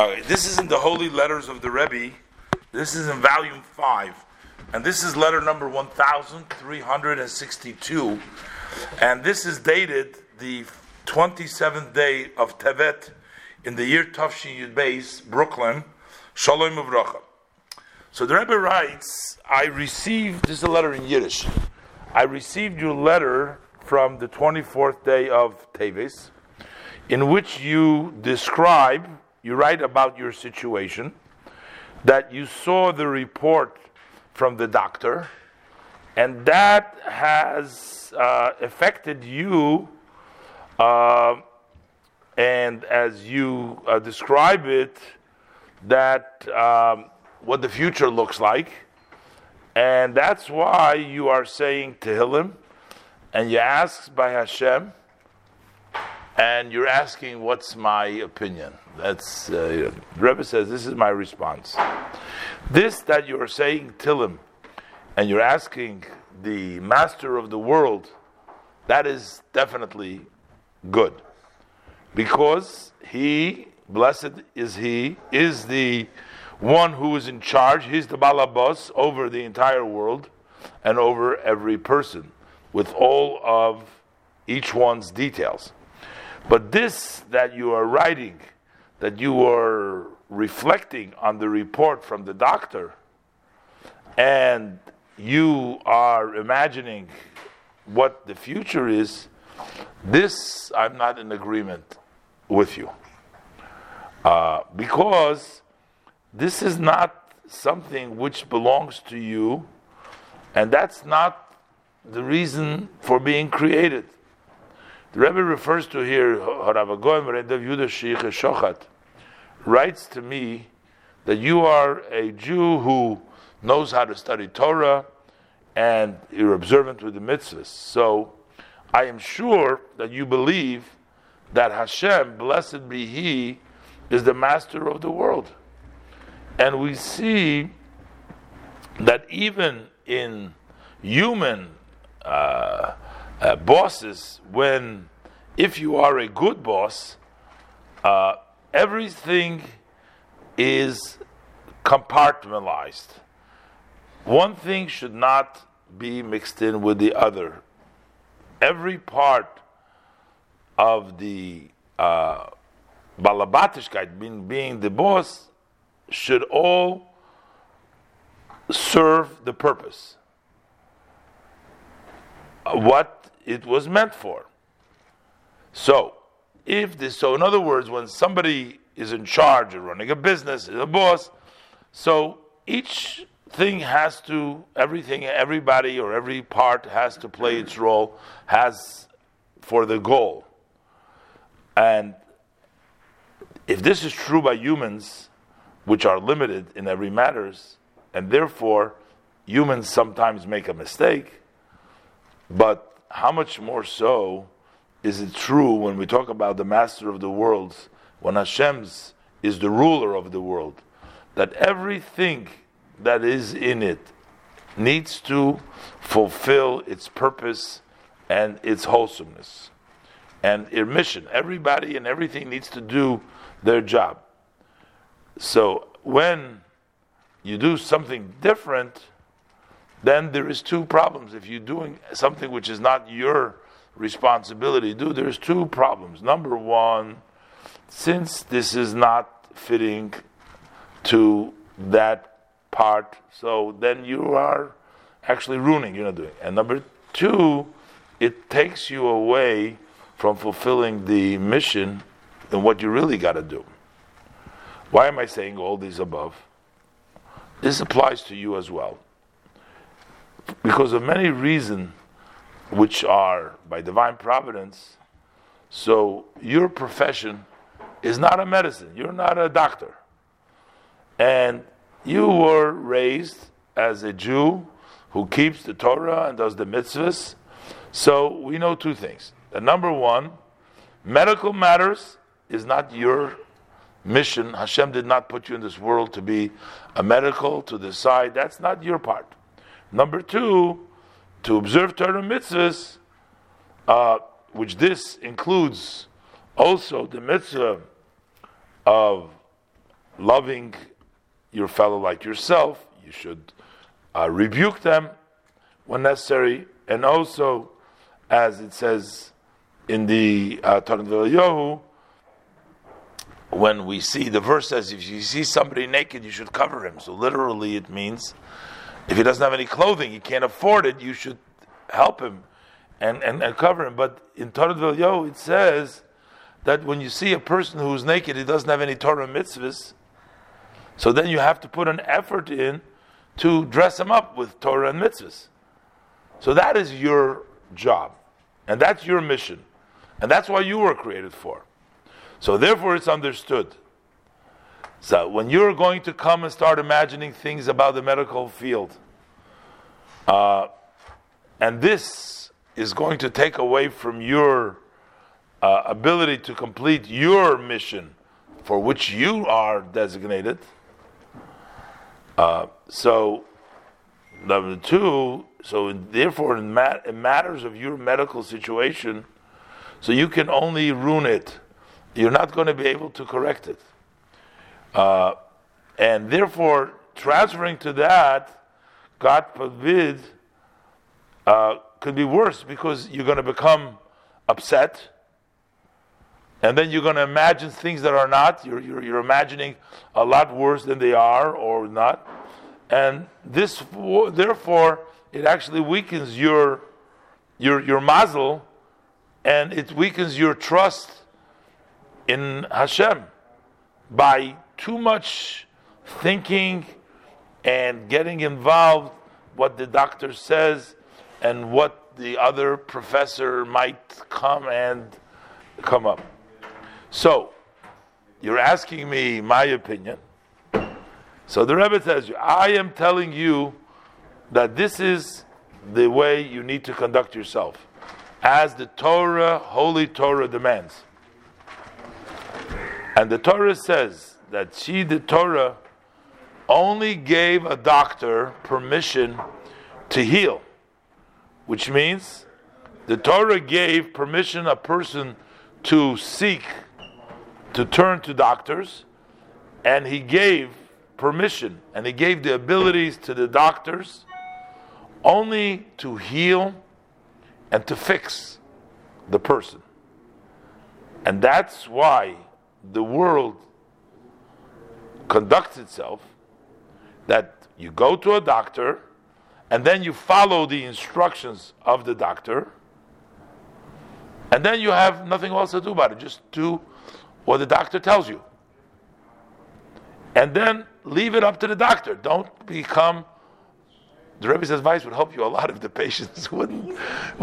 This is in the Holy Letters of the Rebbe. This is in volume 5. And this is letter number 1362. And this is dated the 27th day of Tevet in the year Tafshin Yud Beis, Brooklyn. Shalom Uvracha. So the Rebbe writes, this is a letter in Yiddish. I received your letter from the 24th day of Teves, in which you write about your situation, that you saw the report from the doctor, and that has affected you, and as you describe it, that what the future looks like, and that's why you are saying Tehillim, and you ask by Hashem, and you're asking, what's my opinion? That's the Rebbe says, this is my response. This that you're saying Tehillim, and you're asking the master of the world, that is definitely good. Because he, blessed is he, is the one who is in charge. He's the balabas over the entire world and over every person, with all of each one's details. But this that you are writing, that you are reflecting on the report from the doctor, and you are imagining what the future is, this I'm not in agreement with you. Because this is not something which belongs to you, and that's not the reason for being created. The Rebbe refers to here, writes to me that you are a Jew who knows how to study Torah and you're observant with the mitzvahs. So I am sure that you believe that Hashem, blessed be He, is the master of the world. And we see that even in human bosses, if you are a good boss, everything is compartmentalized. One thing should not be mixed in with the other. Every part of the balabatishkeit, being the boss, should all serve the purpose, what it was meant for. So in other words, when somebody is in charge of running a business, is a boss, so each thing everybody or every part has to play its role, has for the goal. And if this is true by humans, which are limited in every matters, and therefore humans sometimes make a mistake, but how much more so is it true when we talk about the master of the world, when Hashem's is the ruler of the world, that everything that is in it needs to fulfill its purpose and its wholesomeness and its mission. Everybody and everything needs to do their job. So when you do something different, then there is two problems. If you're doing something which is not your responsibility to do, there's two problems. Number one, since this is not fitting to that part, so then you are actually ruining, you're not doing. And number two, it takes you away from fulfilling the mission and what you really got to do. Why am I saying all these above? This applies to you as well. Because of many reasons which are by divine providence, so your profession is not a medicine, you're not a doctor. And you were raised as a Jew who keeps the Torah and does the mitzvahs. So we know two things. The number one, medical matters is not your mission. Hashem did not put you in this world to be a medical, to decide. That's not your part. Number two, to observe Torah mitzvahs, which this includes also the mitzvah of loving your fellow like yourself. You should rebuke them when necessary, and also, as it says in the Torah Yohu, when we see the verse says, if you see somebody naked, you should cover him. So literally, it means if he doesn't have any clothing, he can't afford it, you should help him and cover him. But in Torah Yohu, it says that when you see a person who's naked, he doesn't have any Torah mitzvahs, so then you have to put an effort in to dress him up with Torah and mitzvahs. So that is your job, and that's your mission, and that's what you were created for. So therefore it's understood. So when you're going to come and start imagining things about the medical field, and this is going to take away from your ability to complete your mission for which you are designated, so number two, therefore in matters of your medical situation, so you can only ruin it. You're not going to be able to correct it. And therefore, transferring to that, God forbid, could be worse, because you're going to become upset, and then you're going to imagine things that are not. You're imagining a lot worse than they are or not. And this, therefore, it actually weakens your mazel, and it weakens your trust in Hashem by too much thinking and getting involved what the doctor says and what the other professor might come up. So, you're asking me my opinion. So the Rebbe tells you, I am telling you that this is the way you need to conduct yourself, as the Torah, Holy Torah demands. And the Torah says that the Torah only gave a doctor permission to heal, which means the Torah gave permission a person to seek, to turn to doctors, and he gave permission and he gave the abilities to the doctors only to heal and to fix the person. And that's why the world conducts itself, that you go to a doctor and then you follow the instructions of the doctor, and then you have nothing else to do about it. Just do what the doctor tells you. And then leave it up to the doctor. Don't become... The Rebbe's advice would help you a lot if the patients wouldn't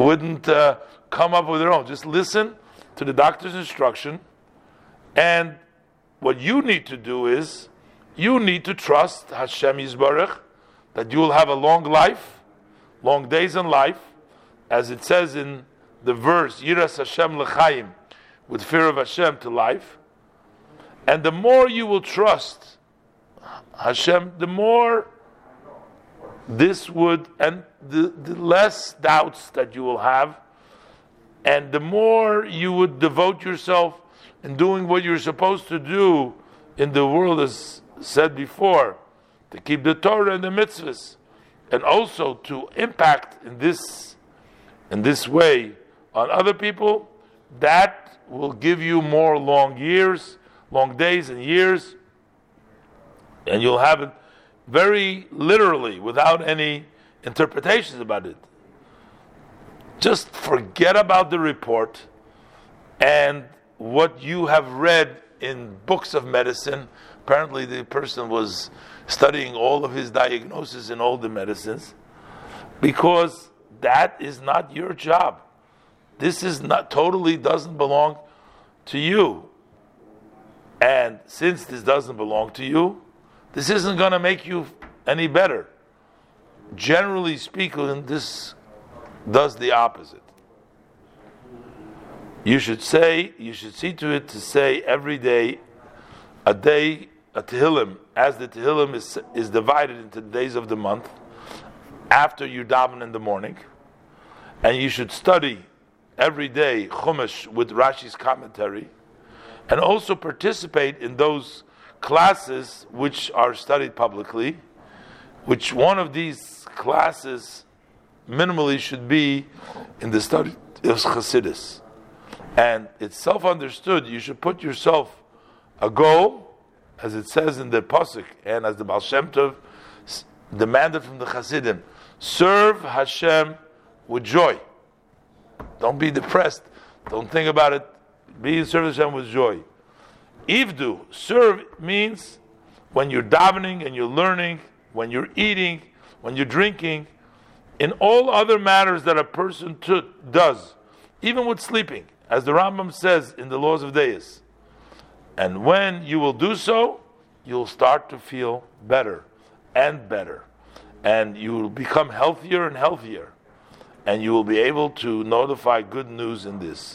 come up with their own. Just listen to the doctor's instruction, and what you need to do is, you need to trust Hashem Yisbarach, that you will have a long life, long days in life, as it says in the verse, Yiras Hashem L'chaim, with fear of Hashem to life. And the more you will trust Hashem, the more this would, and the less doubts that you will have, and the more you would devote yourself in doing what you're supposed to do in the world, as said before, to keep the Torah and the mitzvahs, and also to impact in this way on other people. That will give you more long years, long days and years, and you'll have it very literally, without any interpretations about it. Just forget about the report and what you have read in books of medicine. Apparently the person was studying all of his diagnoses in all the medicines, because that is not your job. This is not, totally doesn't belong to you. And since this doesn't belong to you, this isn't going to make you any better. Generally speaking, this does the opposite. You should see to it to say every day, a Tehillim, as the Tehillim is divided into the days of the month, after you daven in the morning, and you should study every day Chumash with Rashi's commentary, and also participate in those classes which are studied publicly, which one of these classes minimally should be in the study of Chassidus. And it's self-understood, you should put yourself a goal, as it says in the Pasuk, and as the Baal Shem Tov demanded from the Chassidim, serve Hashem with joy. Don't be depressed. Don't think about it. Be in service Hashem with joy. Ivdu, serve means when you're davening and you're learning, when you're eating, when you're drinking, in all other matters that a person does, even with sleeping, as the Rambam says in the Laws of Deis. And when you will do so, you'll start to feel better and better. And you will become healthier and healthier. And you will be able to notify good news in this.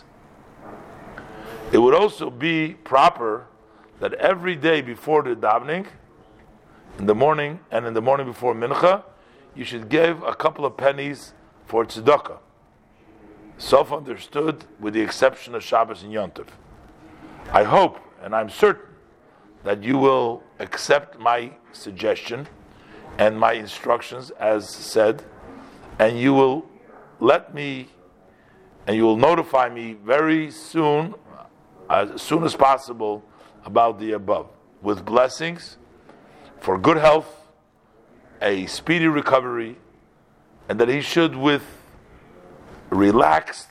It would also be proper that every day before the davening, in the morning and in the morning before mincha, you should give a couple of pennies for tzedakah. Self-understood, with the exception of Shabbos and Yom Tov. I hope, and I'm certain, that you will accept my suggestion and my instructions as said, and you will let me, and you will notify me very soon as possible, about the above, with blessings for good health, a speedy recovery, and that he should, with a relaxed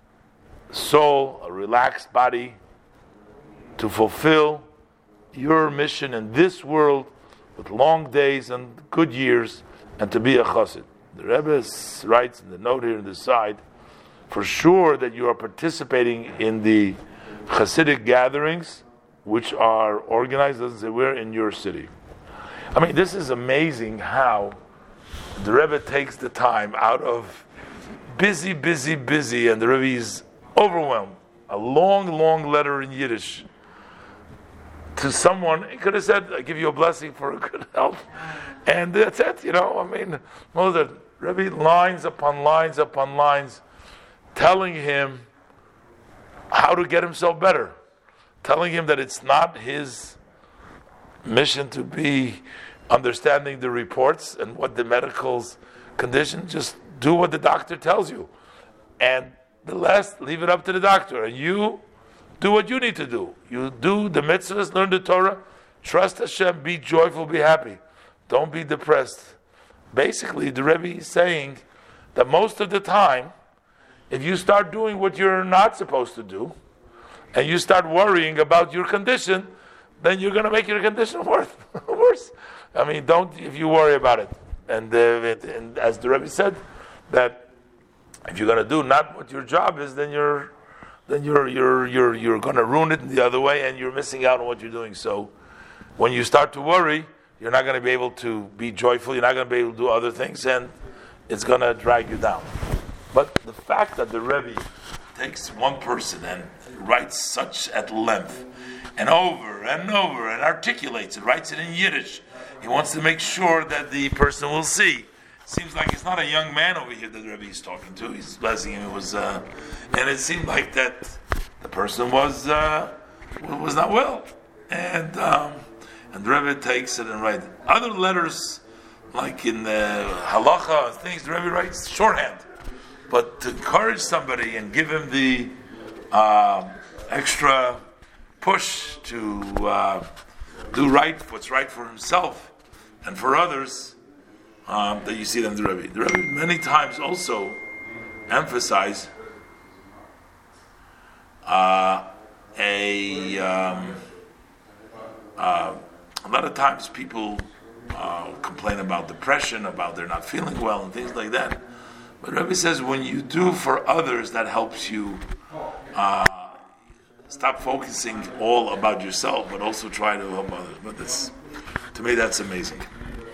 soul, a relaxed body, to fulfill your mission in this world with long days and good years, and to be a chassid. The Rebbe writes in the note here on the side, for sure that you are participating in the Hasidic gatherings which are organized, as they were in your city. I mean, this is amazing how the Rebbe takes the time out of busy, and the Rebbe is overwhelmed. A long letter in Yiddish to someone. He could have said, I give you a blessing for a good health. And that's it, I mean, well, the Rebbe lines upon lines telling him how to get himself better. Telling him that it's not his mission to be understanding the reports and what the medical's condition. Just do what the doctor tells you. And the rest, leave it up to the doctor. And you do what you need to do. You do the mitzvahs, learn the Torah, trust Hashem, be joyful, be happy. Don't be depressed. Basically, the Rebbe is saying that most of the time, if you start doing what you're not supposed to do, and you start worrying about your condition, then you're going to make your condition worse. I mean, don't, if you worry about it. And as the Rebbe said, that if you're going to do not what your job is, then you're going to ruin it in the other way, and you're missing out on what you're doing. So, when you start to worry, you're not going to be able to be joyful. You're not going to be able to do other things, and it's going to drag you down. But the fact that the Rebbe takes one person and writes such at length and over and articulates it, writes it in Yiddish. He wants to make sure that the person will see. Seems like it's not a young man over here that the Rebbe is talking to. He's blessing him. And it seemed like that the person was not well, and the Rebbe takes it and writes other letters, like in the halacha and things. The Rebbe writes shorthand. But to encourage somebody and give him the extra push to do what's right for himself and for others, that you see them, the Rebbe. The Rebbe many times also emphasize a lot of times people complain about depression, about they're not feeling well and things like that. But Rebbe says when you do for others, that helps you stop focusing all about yourself, but also try to help others. But to me, that's amazing.